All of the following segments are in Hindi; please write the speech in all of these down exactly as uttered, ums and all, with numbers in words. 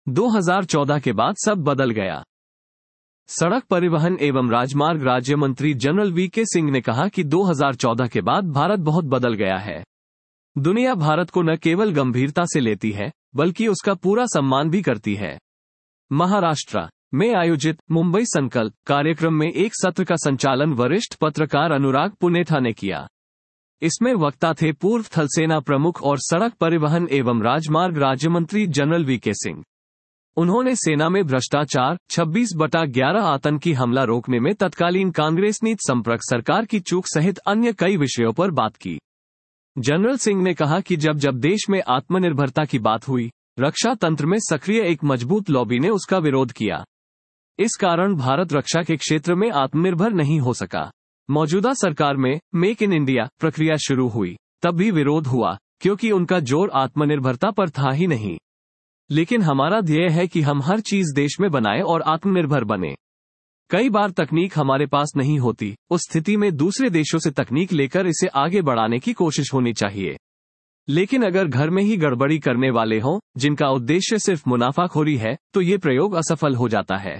दो हज़ार चौदह के बाद सब बदल गया। सड़क परिवहन एवं राजमार्ग राज्य मंत्री जनरल वी के सिंह ने कहा कि दो हज़ार चौदह के बाद भारत बहुत बदल गया है। दुनिया भारत को न केवल गंभीरता से लेती है, बल्कि उसका पूरा सम्मान भी करती है। महाराष्ट्र में आयोजित मुंबई संकल्प कार्यक्रम में एक सत्र का संचालन वरिष्ठ पत्रकार अनुराग पुनेठा ने किया। इसमें वक्ता थे पूर्व थल सेना प्रमुख और सड़क परिवहन एवं राजमार्ग राज्य मंत्री जनरल वी के सिंह। उन्होंने सेना में भ्रष्टाचार, छब्बीस बटा ग्यारह आतंकी हमला रोकने में तत्कालीन कांग्रेस नीति संपर्क सरकार की चूक सहित अन्य कई विषयों पर बात की। जनरल सिंह ने कहा कि जब जब देश में आत्मनिर्भरता की बात हुई, रक्षा तंत्र में सक्रिय एक मजबूत लॉबी ने उसका विरोध किया। इस कारण भारत रक्षा के क्षेत्र में आत्मनिर्भर नहीं हो सका। मौजूदा सरकार में मेक इन इंडिया प्रक्रिया शुरू हुई, तब भी विरोध हुआ, क्योंकि उनका जोर आत्मनिर्भरता पर था ही नहीं। लेकिन हमारा ध्येय है कि हम हर चीज देश में बनाएं और आत्मनिर्भर बने। कई बार तकनीक हमारे पास नहीं होती, उस स्थिति में दूसरे देशों से तकनीक लेकर इसे आगे बढ़ाने की कोशिश होनी चाहिए। लेकिन अगर घर में ही गड़बड़ी करने वाले हों, जिनका उद्देश्य सिर्फ मुनाफाखोरी है, तो ये प्रयोग असफल हो जाता है।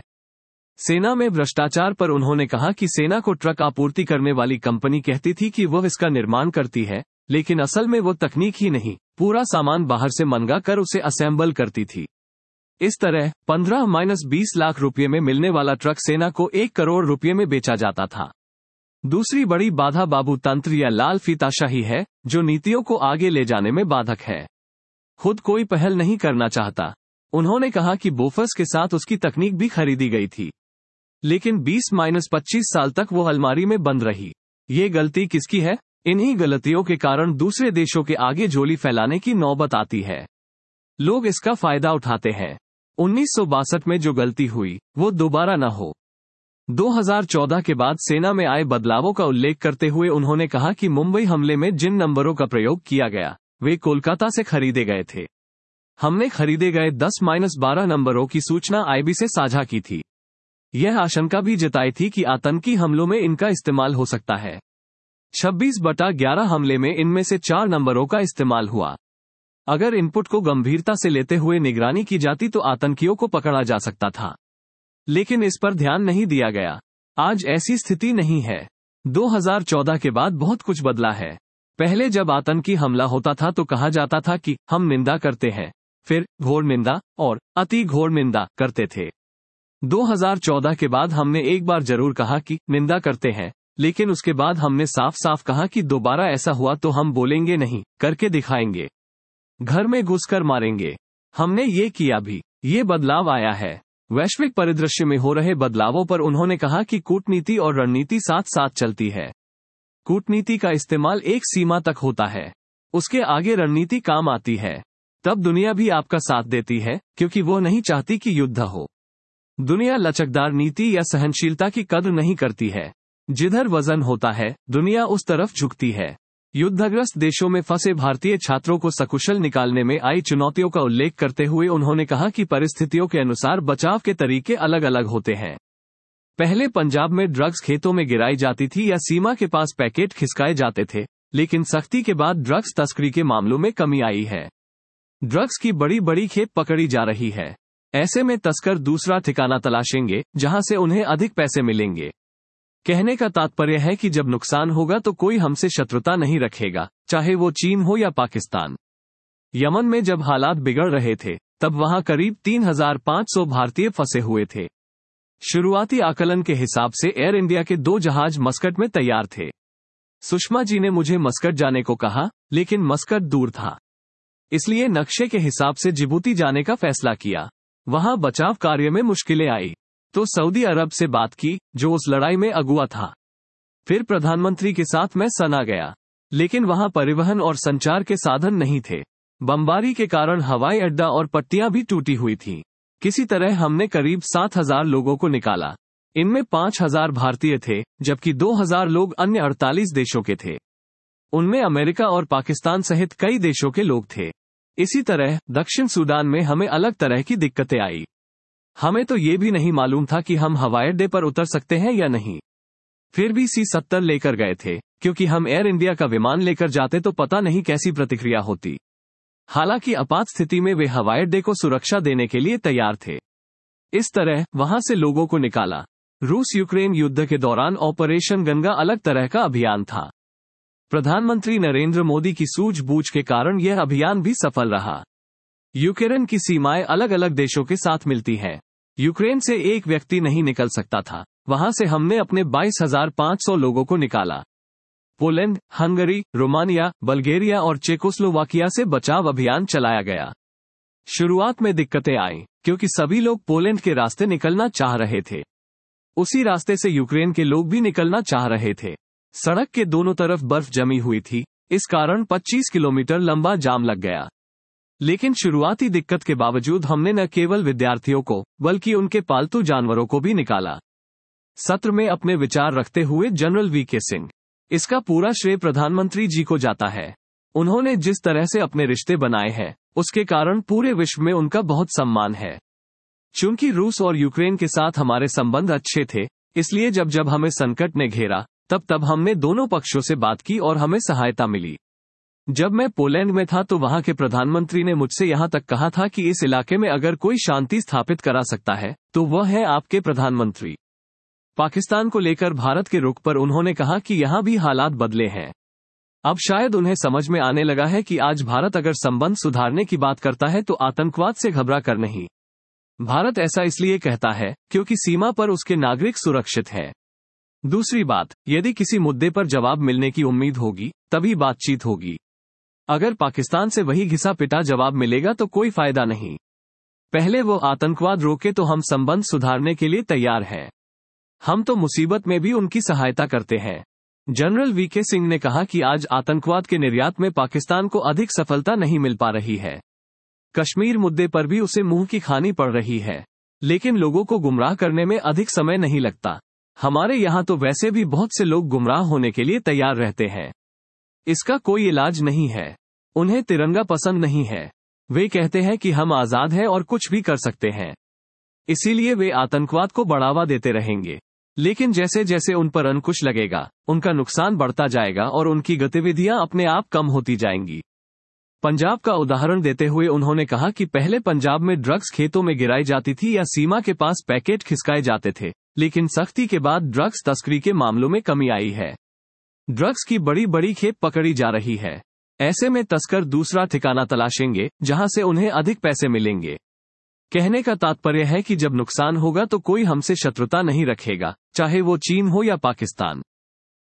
सेना में भ्रष्टाचार पर उन्होंने कहा कि सेना को ट्रक आपूर्ति करने वाली कंपनी कहती थी कि वह इसका निर्माण करती है, लेकिन असल में वो तकनीक ही नहीं, पूरा सामान बाहर से मंगा कर उसे असेंबल करती थी। इस तरह पंद्रह माइनस बीस लाख रुपये में मिलने वाला ट्रक सेना को एक करोड़ रुपये में बेचा जाता था। दूसरी बड़ी बाधा बाबू तंत्र या लाल फीताशाही है, जो नीतियों को आगे ले जाने में बाधक है। खुद कोई पहल नहीं करना चाहता। उन्होंने कहा कि बोफर्स के साथ उसकी तकनीक भी खरीदी गई थी, लेकिन बीस माइनस पच्चीस साल तक वो अलमारी में बंद रही। ये गलती किसकी है? इन्हीं गलतियों के कारण दूसरे देशों के आगे झोली फैलाने की नौबत आती है। लोग इसका फायदा उठाते हैं। उन्नीस सौ बासठ में जो गलती हुई, वो दोबारा न हो। दो हज़ार चौदह के बाद सेना में आए बदलावों का उल्लेख करते हुए उन्होंने कहा कि मुंबई हमले में जिन नंबरों का प्रयोग किया गया, वे कोलकाता से खरीदे गए थे। हमने खरीदे गए दस माइनस बारह नंबरों की सूचना आईबी से साझा की थी। यह आशंका भी जताई थी कि आतंकी हमलों में इनका इस्तेमाल हो सकता है। छब्बीस बटा ग्यारह हमले में इनमें से चार नंबरों का इस्तेमाल हुआ। अगर इनपुट को गंभीरता से लेते हुए निगरानी की जाती तो आतंकियों को पकड़ा जा सकता था, लेकिन इस पर ध्यान नहीं दिया गया। आज ऐसी स्थिति नहीं है। दो हज़ार चौदह के बाद बहुत कुछ बदला है। पहले जब आतंकी हमला होता था तो कहा जाता था कि हम निंदा करते हैं, फिर घोर निंदा और अति घोर निंदा करते थे। दो हज़ार चौदह के बाद हमने एक बार जरूर कहा कि निंदा करते हैं, लेकिन उसके बाद हमने साफ साफ कहा कि दोबारा ऐसा हुआ तो हम बोलेंगे नहीं, करके दिखाएंगे, घर में घुसकर मारेंगे। हमने ये किया भी। ये बदलाव आया है। वैश्विक परिदृश्य में हो रहे बदलावों पर उन्होंने कहा कि कूटनीति और रणनीति साथ साथ चलती है। कूटनीति का इस्तेमाल एक सीमा तक होता है, उसके आगे रणनीति काम आती है। तब दुनिया भी आपका साथ देती है, क्योंकि वो नहीं चाहती कि युद्ध हो। दुनिया लचकदार नीति या सहनशीलता की कद्र नहीं करती है। जिधर वजन होता है, दुनिया उस तरफ झुकती है। युद्धग्रस्त देशों में फंसे भारतीय छात्रों को सकुशल निकालने में आई चुनौतियों का उल्लेख करते हुए उन्होंने कहा कि परिस्थितियों के अनुसार बचाव के तरीके अलग अलग होते हैं। पहले पंजाब में ड्रग्स खेतों में गिराई जाती थी या सीमा के पास पैकेट खिसकाए जाते थे, लेकिन सख्ती के बाद ड्रग्स तस्करी के मामलों में कमी आई है। ड्रग्स की बड़ी बड़ी खेप पकड़ी जा रही है। ऐसे में तस्कर दूसरा ठिकाना तलाशेंगे, जहां से उन्हें अधिक पैसे मिलेंगे। कहने का तात्पर्य है कि जब नुकसान होगा तो कोई हमसे शत्रुता नहीं रखेगा, चाहे वो चीन हो या पाकिस्तान। यमन में जब हालात बिगड़ रहे थे, तब वहां करीब तीन हज़ार पाँच सौ भारतीय फंसे हुए थे। शुरुआती आकलन के हिसाब से एयर इंडिया के दो जहाज मस्कट में तैयार थे। सुषमा जी ने मुझे मस्कट जाने को कहा, लेकिन मस्कट दूर था, इसलिए नक्शे के हिसाब से जिबूती जाने का फैसला किया। वहां बचाव कार्य में मुश्किलें आई तो सऊदी अरब से बात की, जो उस लड़ाई में अगुआ था। फिर प्रधानमंत्री के साथ मैं सना गया, लेकिन वहां परिवहन और संचार के साधन नहीं थे। बमबारी के कारण हवाई अड्डा और पट्टियां भी टूटी हुई थीं। किसी तरह हमने करीब सात हजार लोगों को निकाला। इनमें पांच हजार भारतीय थे, जबकि दो हजार लोग अन्य अड़तालीस देशों के थे। उनमें अमेरिका और पाकिस्तान सहित कई देशों के लोग थे। इसी तरह दक्षिण सूडान में हमें अलग तरह की दिक्कतें आई। हमें तो ये भी नहीं मालूम था कि हम हवाई अड्डे पर उतर सकते हैं या नहीं। फिर भी सी सत्तर लेकर गए थे, क्योंकि हम एयर इंडिया का विमान लेकर जाते तो पता नहीं कैसी प्रतिक्रिया होती। हालांकि आपात स्थिति में वे हवाई अड्डे को सुरक्षा देने के लिए तैयार थे। इस तरह वहां से लोगों को निकाला। रूस यूक्रेन युद्ध के दौरान ऑपरेशन गंगा अलग तरह का अभियान था। प्रधानमंत्री नरेंद्र मोदी की सूझबूझ के कारण यह अभियान भी सफल रहा। यूक्रेन की सीमाएं अलग अलग देशों के साथ मिलती हैं। यूक्रेन से एक व्यक्ति नहीं निकल सकता था, वहां से हमने अपने बाईस हजार पाँच सौ लोगों को निकाला। पोलैंड, हंगरी, रोमानिया, बल्गेरिया और चेकोस्लोवाकिया से बचाव अभियान चलाया गया। शुरुआत में दिक्कतें आईं, क्योंकि सभी लोग पोलैंड के रास्ते निकलना चाह रहे थे। उसी रास्ते से यूक्रेन के लोग भी निकलना चाह रहे थे। सड़क के दोनों तरफ बर्फ जमी हुई थी, इस कारण पच्चीस किलोमीटर लंबा जाम लग गया। लेकिन शुरुआती दिक्कत के बावजूद हमने न केवल विद्यार्थियों को, बल्कि उनके पालतू जानवरों को भी निकाला। सत्र में अपने विचार रखते हुए जनरल वी के सिंह, इसका पूरा श्रेय प्रधानमंत्री जी को जाता है। उन्होंने जिस तरह से अपने रिश्ते बनाए हैं, उसके कारण पूरे विश्व में उनका बहुत सम्मान है। चूंकि रूस और यूक्रेन के साथ हमारे संबंध अच्छे थे, इसलिए जब जब हमें संकट ने घेरा, तब तब हमने दोनों पक्षों से बात की और हमें सहायता मिली। जब मैं पोलैंड में था तो वहां के प्रधानमंत्री ने मुझसे यहां तक कहा था कि इस इलाके में अगर कोई शांति स्थापित करा सकता है, तो वह है आपके प्रधानमंत्री। पाकिस्तान को लेकर भारत के रुख पर उन्होंने कहा कि यहां भी हालात बदले हैं। अब शायद उन्हें समझ में आने लगा है कि आज भारत अगर संबंध सुधारने की बात करता है तो आतंकवाद से घबरा कर नहीं। भारत ऐसा इसलिए कहता है क्योंकि सीमा पर उसके नागरिक सुरक्षित हैं। दूसरी बात, यदि किसी मुद्दे पर जवाब मिलने की उम्मीद होगी, तभी बातचीत होगी। अगर पाकिस्तान से वही घिसा पिटा जवाब मिलेगा तो कोई फायदा नहीं। पहले वो आतंकवाद रोके तो हम संबंध सुधारने के लिए तैयार हैं। हम तो मुसीबत में भी उनकी सहायता करते हैं। जनरल वी के सिंह ने कहा कि आज आतंकवाद के निर्यात में पाकिस्तान को अधिक सफलता नहीं मिल पा रही है। कश्मीर मुद्दे पर भी उसे मुंह की खानी पड़ रही है, लेकिन लोगों को गुमराह करने में अधिक समय नहीं लगता। हमारे यहाँ तो वैसे भी बहुत से लोग गुमराह होने के लिए तैयार रहते हैं। इसका कोई इलाज नहीं है। उन्हें तिरंगा पसंद नहीं है। वे कहते हैं कि हम आजाद हैं और कुछ भी कर सकते हैं, इसीलिए वे आतंकवाद को बढ़ावा देते रहेंगे। लेकिन जैसे जैसे उन पर अंकुश लगेगा, उनका नुकसान बढ़ता जाएगा और उनकी गतिविधियां अपने आप कम होती जाएंगी। पंजाब का उदाहरण देते हुए उन्होंने कहा कि पहले पंजाब में ड्रग्स खेतों में गिराई जाती थी या सीमा के पास पैकेट खिसकाए जाते थे, लेकिन सख्ती के बाद ड्रग्स तस्करी के मामलों में कमी आई है। ड्रग्स की बड़ी बड़ी खेप पकड़ी जा रही है। ऐसे में तस्कर दूसरा ठिकाना तलाशेंगे जहां से उन्हें अधिक पैसे मिलेंगे। कहने का तात्पर्य है कि जब नुकसान होगा तो कोई हमसे शत्रुता नहीं रखेगा, चाहे वो चीन हो या पाकिस्तान।